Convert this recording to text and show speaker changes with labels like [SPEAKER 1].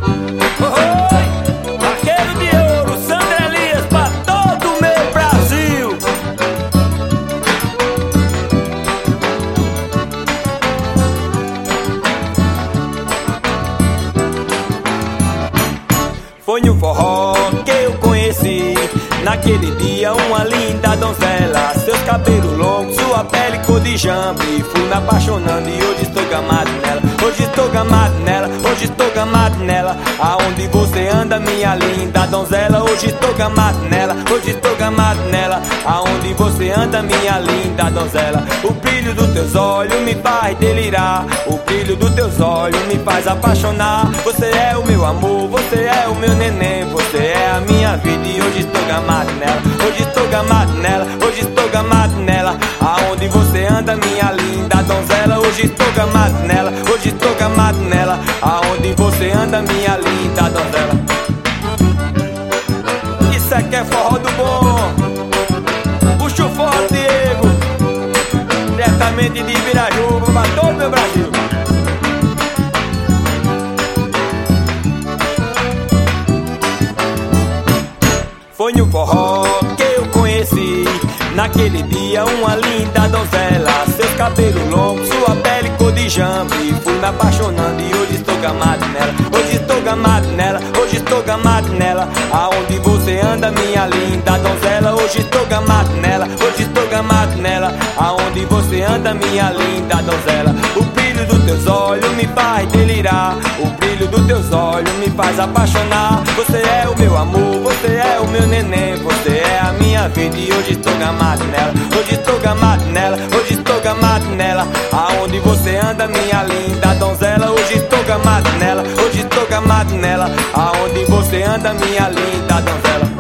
[SPEAKER 1] Oi, vaqueiro de ouro, Sandra Elias, pra todo o meu Brasil. Foi no forró que eu conheci, naquele dia uma linda donzela. Seus cabelos longos, sua pele cor de jambre. Fui me apaixonando e hoje estou gamado nela. Hoje estou gamado nela, hoje estou gamado nela. Aonde você anda, minha linda donzela? Hoje estou gamado nela, hoje estou gamado nela. Aonde você anda, minha linda donzela? O brilho dos teus olhos me faz delirar, o brilho dos teus olhos me faz apaixonar. Você é o meu amor, você é o meu neném, você é a minha vida e hoje estou gamado nela. Hoje estou gamado nela, hoje estou gamado nela. Aonde você anda, minha linda donzela? Hoje estou gamado nela, hoje estou gamado nela. Aonde você anda, minha linda donzela? Isso aqui é forró do bom. Puxa o forró, Diego, diretamente de Virajuba pra todo o meu Brasil. Foi no forró que eu conheci, naquele dia uma linda donzela. Seus cabelos longos, sua pele cor de jambre. Fui me apaixonando e hoje estou gamado nela. Hoje estou gamado nela, hoje estou gamado nela. Aonde você anda, minha linda donzela? Hoje estou gamado nela, hoje estou gamado nela. Aonde você anda, minha linda donzela? O brilho dos teus olhos me faz delirar, o brilho dos teus olhos me faz apaixonar. Você é o meu amor, você é o meu neném, você é a minha vida e hoje estou gamado nela. Hoje estou gamado nela, hoje estou gamado nela. Aonde você anda, minha linda donzela? Hoje estou gamado nela, hoje estou gamado nela. Aonde você anda, minha linda donzela?